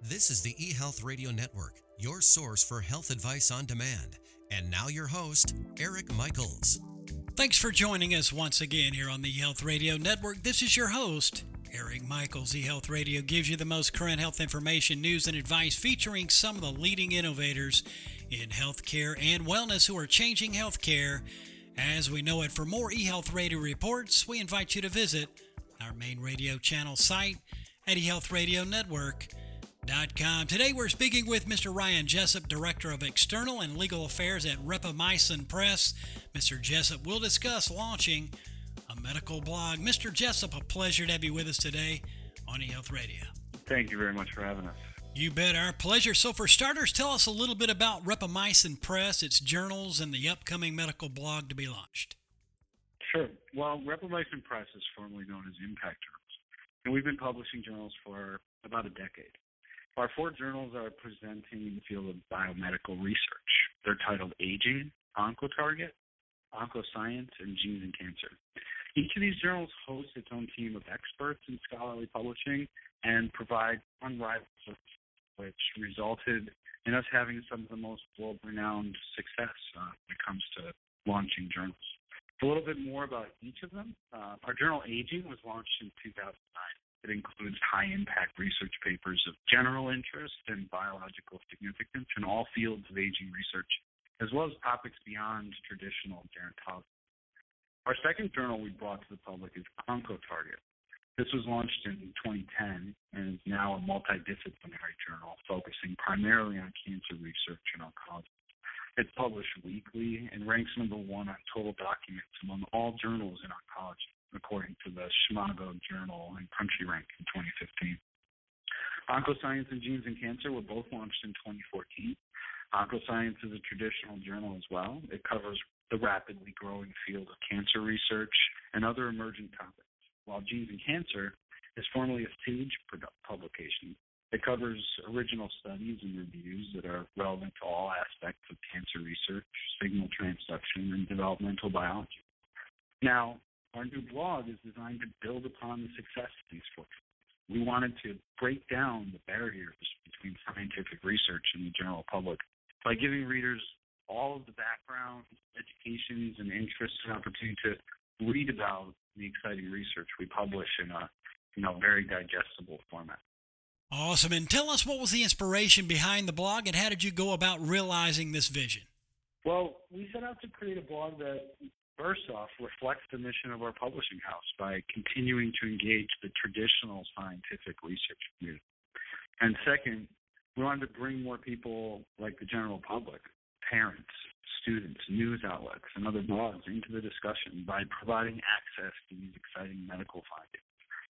This is the eHealth Radio Network, your source for health advice on demand. And now your host, Eric Michaels. Thanks for joining us once again here on the eHealth Radio Network. This is your host, Eric Michaels. eHealth Radio gives you the most current health information, news, and advice featuring some of the leading innovators in healthcare and wellness who are changing healthcare as we know it. For more eHealth Radio reports, we invite you to visit our main radio channel site at eHealthRadioNetwork.com. Today we're speaking with Mr. Ryan Jessup, Director of External and Legal Affairs at Rapamycin Press. Mr. Jessup will discuss launching a medical blog. Mr. Jessup, a pleasure to have you with us today on eHealth Radio. Thank you very much for having us. You bet, our pleasure. So for starters, tell us a little bit about Rapamycin Press, its journals, and the upcoming medical blog to be launched. Sure. Well, Rapamycin Press is formerly known as Impact Journals, and we've been publishing journals for about a decade. Our 4 journals are presenting in the field of biomedical research. They're titled Aging, Oncotarget, Oncoscience, and Genes and Cancer. Each of these journals hosts its own team of experts in scholarly publishing and provide unrivaled service, which resulted in us having some of the most world-renowned success when it comes to launching journals. A little bit more about each of them. Our journal Aging was launched in 2009. It includes high-impact research papers of general interest and biological significance in all fields of aging research, as well as topics beyond traditional gerontology. Our second journal we brought to the public is Oncotarget. This was launched in 2010 and is now a multidisciplinary journal focusing primarily on cancer research and oncology. It's published weekly and ranks number 1 on total documents among all journals in oncology, according to the Schmago Journal and Country Rank in 2015. Oncoscience and Genes and Cancer were both launched in 2014. Oncoscience is a traditional journal as well. It covers the rapidly growing field of cancer research and other emerging topics, while Genes and Cancer is formerly a Sage publication. It covers original studies and reviews that are relevant to all aspects of cancer research, signal transduction, and developmental biology. Now, our new blog is designed to build upon the success of these 4 journals. We wanted to break down the barriers between scientific research and the general public by giving readers all of the background, educations, and interests and opportunity to read about the exciting research we publish in a very digestible format. Awesome. And tell us, what was the inspiration behind the blog, and how did you go about realizing this vision? Well, we set out to create a blog that, first off, reflects the mission of our publishing house by continuing to engage the traditional scientific research community. And second, we wanted to bring more people like the general public, parents, students, news outlets, and other blogs into the discussion by providing access to these exciting medical findings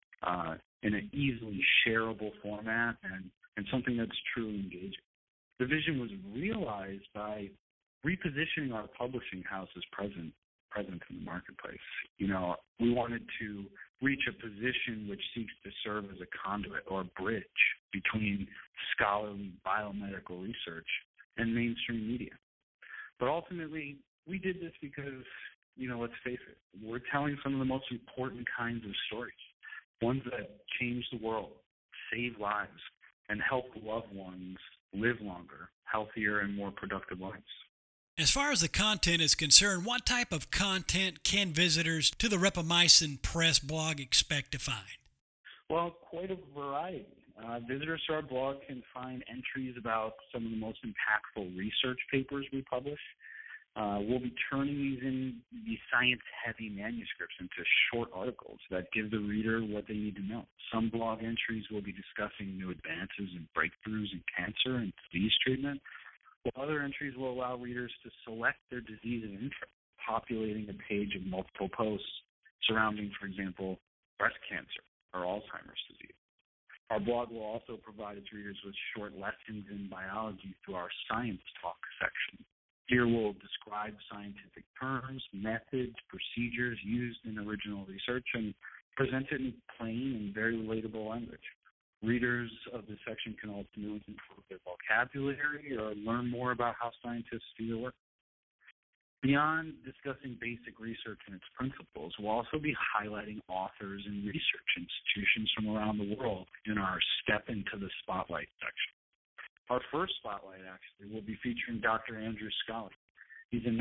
in an easily shareable format and something that's truly engaging. The vision was realized by repositioning our publishing house as present in the marketplace. We wanted to reach a position which seeks to serve as a conduit or a bridge between scholarly biomedical research and mainstream media. But ultimately, we did this because, let's face it, we're telling some of the most important kinds of stories, ones that change the world, save lives, and help loved ones live longer, healthier, and more productive lives. As far as the content is concerned, what type of content can visitors to the Rapamycin Press blog expect to find? Well, quite a variety. Visitors to our blog can find entries about some of the most impactful research papers we publish. We'll be turning these science-heavy manuscripts into short articles that give the reader what they need to know. Some blog entries will be discussing new advances and breakthroughs in cancer and disease treatment, while other entries will allow readers to select their disease of interest, populating a page of multiple posts surrounding, for example, breast cancer or Alzheimer's disease. Our blog will also provide its readers with short lessons in biology through our Science Talk section. Here we'll describe scientific terms, methods, procedures used in original research and present it in plain and very relatable language. Readers of this section can ultimately improve their vocabulary or learn more about how scientists do their work. Beyond discussing basic research and its principles, we'll also be highlighting authors and research institutions from around the world in our Step into the Spotlight section. Our first spotlight, actually, will be featuring Dr. Andrew Scally. He's a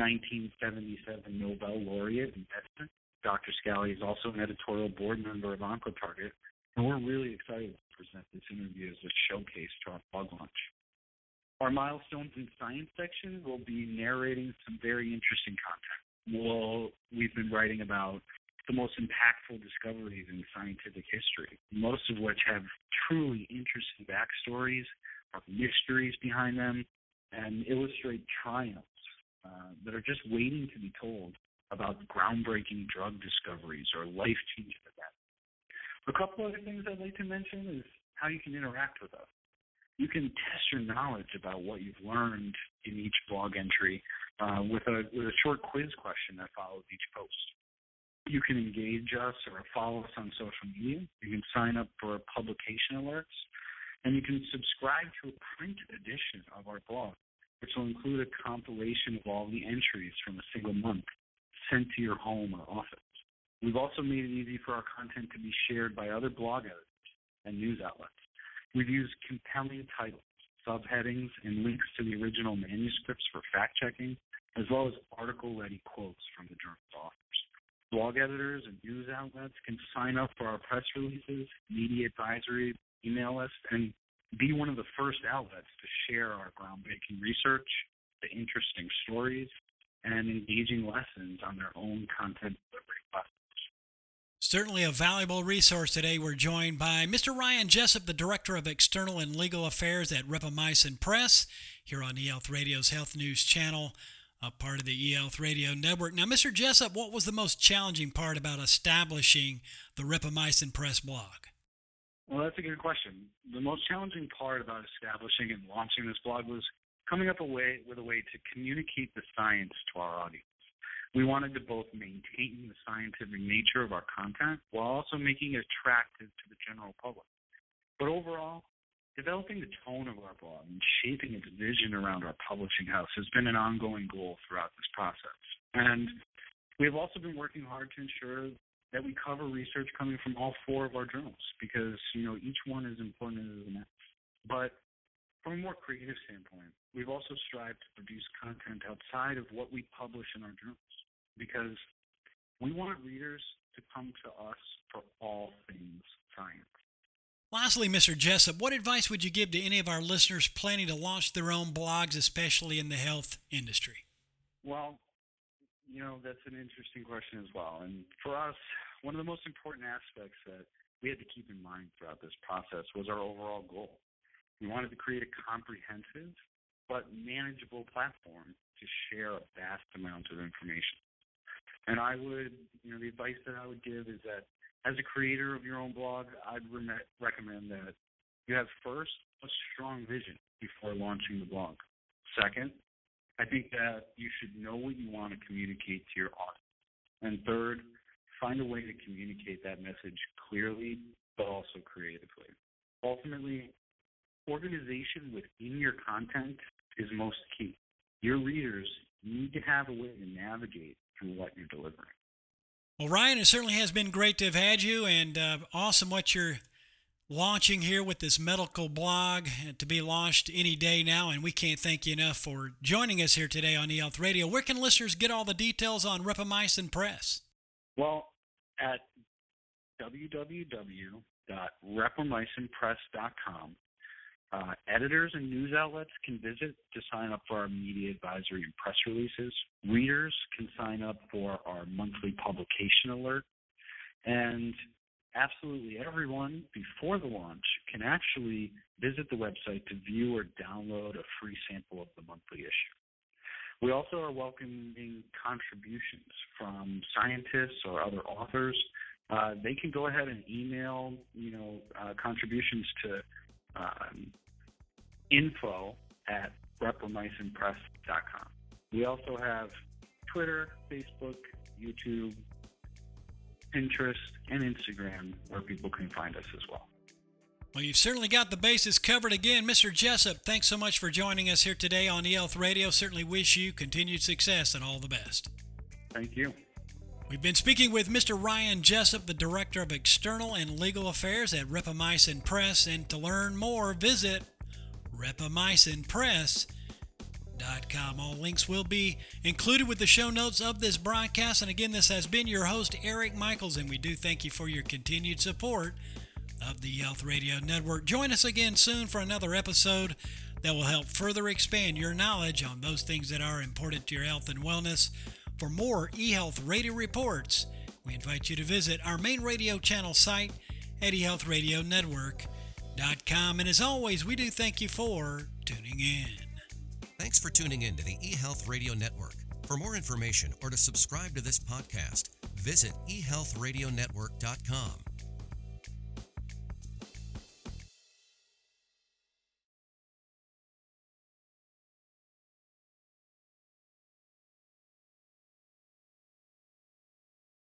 1977 Nobel laureate in medicine. Dr. Scally is also an editorial board member of OncoTarget, and we're really excited to present this interview as a showcase to our blog launch. Our Milestones in Science section will be narrating some very interesting content. We've been writing about the most impactful discoveries in scientific history, most of which have truly interesting backstories, mysteries behind them, and illustrate triumphs that are just waiting to be told about groundbreaking drug discoveries or life-changing events. A couple other things I'd like to mention is how you can interact with us. You can test your knowledge about what you've learned in each blog entry with a short quiz question that follows each post. You can engage us or follow us on social media. You can sign up for publication alerts, and you can subscribe to a print edition of our blog, which will include a compilation of all the entries from a single month sent to your home or office. We've also made it easy for our content to be shared by other blog editors and news outlets. We've used compelling titles, subheadings, and links to the original manuscripts for fact-checking, as well as article-ready quotes from the journal's authors. Blog editors and news outlets can sign up for our press releases, media advisory, email list, and be one of the first outlets to share our groundbreaking research, the interesting stories, and engaging lessons on their own content delivery platforms. Certainly a valuable resource today. We're joined by Mr. Ryan Jessup, the Director of External and Legal Affairs at Rapamycin Press, here on eHealth Radio's Health News Channel, a part of the eHealth Radio Network. Now, Mr. Jessup, what was the most challenging part about establishing the Rapamycin Press blog? Well, that's a good question. The most challenging part about establishing and launching this blog was coming up with a way to communicate the science to our audience. We wanted to both maintain the scientific nature of our content while also making it attractive to the general public. But overall, developing the tone of our blog and shaping its vision around our publishing house has been an ongoing goal throughout this process. And we have also been working hard to ensure that we cover research coming from all four of our journals because, each one is important as the next. But from a more creative standpoint, we've also strived to produce content outside of what we publish in our journals because we want readers to come to us for all things science. Lastly, Mr. Jessup, what advice would you give to any of our listeners planning to launch their own blogs, especially in the health industry? Well, that's an interesting question as well. And for us, one of the most important aspects that we had to keep in mind throughout this process was our overall goal. We wanted to create a comprehensive but manageable platform to share a vast amount of information. And the advice that I would give is that as a creator of your own blog, I'd recommend that you have first a strong vision before launching the blog. Second, I think that you should know what you want to communicate to your audience. And third, find a way to communicate that message clearly but also creatively. Ultimately, organization within your content is most key. Your readers need to have a way to navigate through what you're delivering. Well, Ryan, it certainly has been great to have had you, and awesome what you're launching here with this medical blog to be launched any day now, and we can't thank you enough for joining us here today on eHealth Radio. Where can listeners get all the details on Rapamycin Press? Well, at www.rapamycinpress.com, editors and news outlets can visit to sign up for our media advisory and press releases. Readers can sign up for our monthly publication alert. And absolutely everyone before the launch can actually visit the website to view or download a free sample of the monthly issue. We also are welcoming contributions from scientists or other authors. They can go ahead and email, contributions to info@rapamycinpress.com. We also have Twitter, Facebook, YouTube, Pinterest, and Instagram where people can find us as well. Well, you've certainly got the bases covered again. Mr. Jessup, thanks so much for joining us here today on eHealth Radio. Certainly wish you continued success and all the best. Thank you. We've been speaking with Mr. Ryan Jessup, the Director of External and Legal Affairs at Rapamycin Press. And to learn more, visit rapamycinpress.com. All links will be included with the show notes of this broadcast. And again, this has been your host, Eric Michaels, and we do thank you for your continued support of the eHealth Radio Network. Join us again soon for another episode that will help further expand your knowledge on those things that are important to your health and wellness. For more eHealth Radio reports, we invite you to visit our main radio channel site at eHealthRadioNetwork.com. And as always, we do thank you for tuning in. Thanks for tuning in to the eHealth Radio Network. For more information or to subscribe to this podcast, visit eHealthRadioNetwork.com.